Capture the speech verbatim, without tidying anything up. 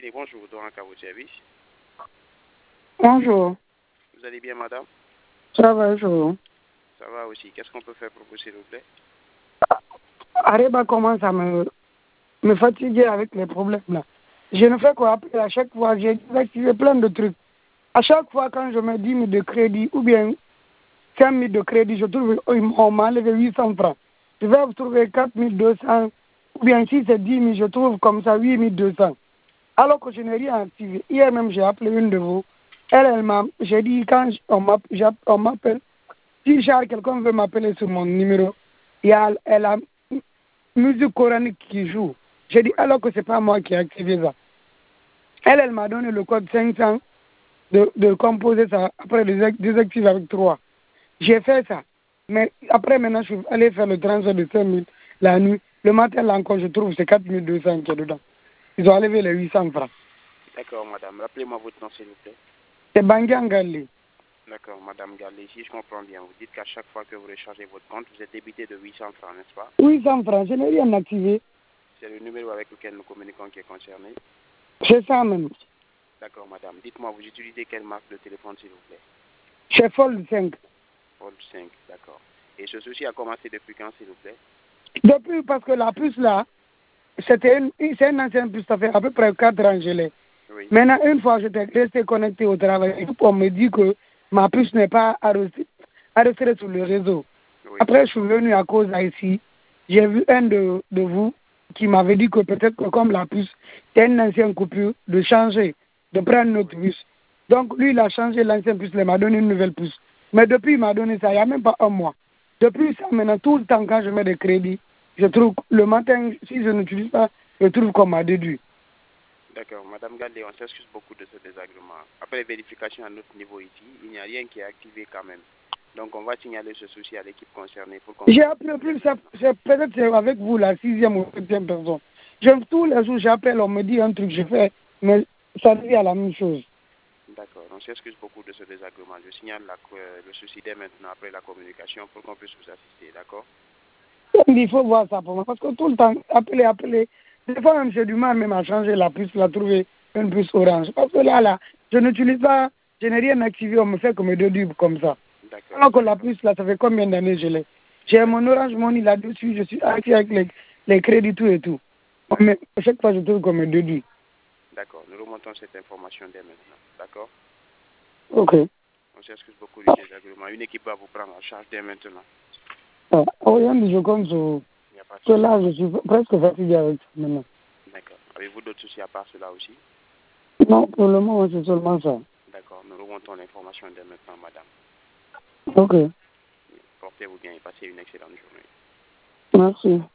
et bonjour, Doranka, votre service. Bonjour. Vous allez bien, madame? Ça va, je vous. Ça va aussi. Qu'est-ce qu'on peut faire pour vous, s'il vous plaît? Areba commence à me, me fatiguer avec les problèmes là. Je ne fais quoi appeler à chaque fois. J'ai désactivé plein de trucs. À chaque fois, quand je mets dix mille de crédit ou bien cinq mille de crédit, je trouve qu'on m'a enlevé huit cents francs. Je vais trouver quatre mille deux cents ou bien si c'est dix mille, je trouve comme ça huit mille deux cents. Alors que je n'ai rien activé. Hier même, j'ai appelé une de vous. Elle, elle m'a, j'ai dit, quand on m'appelle, si Charles, quelqu'un veut m'appeler sur mon numéro, il y a, elle a musique coranique qui joue. J'ai dit, alors que ce n'est pas moi qui ai activé ça. Elle, elle m'a donné le code cinq cents de, de composer ça, après désactiver avec trois. J'ai fait ça. Mais après, maintenant, je suis allé faire le transfert de cinq mille la nuit. Le matin, là encore, je trouve que c'est quatre mille deux cents qui est dedans. Ils ont enlevé les huit cents francs. D'accord, madame. Rappelez-moi votre nom, s'il vous plaît. C'est Bangan Gali. D'accord, madame Galli. Si je comprends bien, vous dites qu'à chaque fois que vous rechargez votre compte, vous êtes débité de huit cents francs, n'est-ce pas? huit cents francs, je n'ai rien activé. C'est le numéro avec lequel nous communiquons qui est concerné. C'est ça même. D'accord, madame. Dites-moi, vous utilisez quelle marque de téléphone, s'il vous plaît? C'est Fold cinq. Fold cinq, d'accord. Et ce souci a commencé depuis quand, s'il vous plaît? Depuis, parce que la puce là, c'était une, c'est une ancienne puce, ça fait à peu près quatre ans que je l'ai. Oui. Maintenant, une fois, j'étais resté connecté au travail, on me dit que ma puce n'est pas enregistrée sur le réseau. Oui. Après, je suis venu à cause d'ici. J'ai vu un de, de vous qui m'avait dit que peut-être que comme la puce est une ancienne coupure, de changer, de prendre notre puce. Donc, lui, il a changé l'ancienne puce, il m'a donné une nouvelle puce. Mais depuis, il m'a donné ça, il n'y a même pas un mois. Depuis ça, maintenant, tout le temps, quand je mets des crédits, je trouve, le matin, si je n'utilise pas, je trouve qu'on m'a déduit. D'accord, madame Gallé, on s'excuse beaucoup de ce désagrément. Après vérification à notre niveau ici, il n'y a rien qui est activé quand même. Donc, on va signaler ce souci à l'équipe concernée pour qu'on... J'ai appelé plus, c'est peut-être avec vous, la sixième ou septième personne. Je, tous les jours, j'appelle, on me dit un truc, je fais, mais ça revient à la même chose. D'accord, on s'excuse beaucoup de ce désagrément. Je signale la, euh, le souci dès maintenant après la communication pour qu'on puisse vous assister, d'accord? Il faut voir ça pour moi, parce que tout le temps, appeler, appeler. Des fois, même, j'ai du mal même à changer la puce, la trouver une puce orange. Parce que là, là, je n'utilise pas, je n'ai rien activé, on me fait comme deux dubs comme ça. D'accord. Alors que la puce, là, ça fait combien d'années je l'ai? J'ai mon Orange Money là-dessus, je suis actif avec les, les crédits, tout et tout. Mais à chaque fois, je trouve comme deux dubs. D'accord, nous remontons cette information dès maintenant, d'accord? Ok. On s'excuse beaucoup du désagrément. Une équipe va vous prendre en charge dès maintenant. Ah, aujourd'hui, je compte sur... Que là, je suis presque fatigué avec ça maintenant. D'accord. Avez-vous d'autres soucis à part cela aussi? Non, pour le moment, c'est seulement ça. D'accord. Nous remontons l'information dès maintenant, madame. Ok. Portez-vous bien et passez une excellente journée. Merci.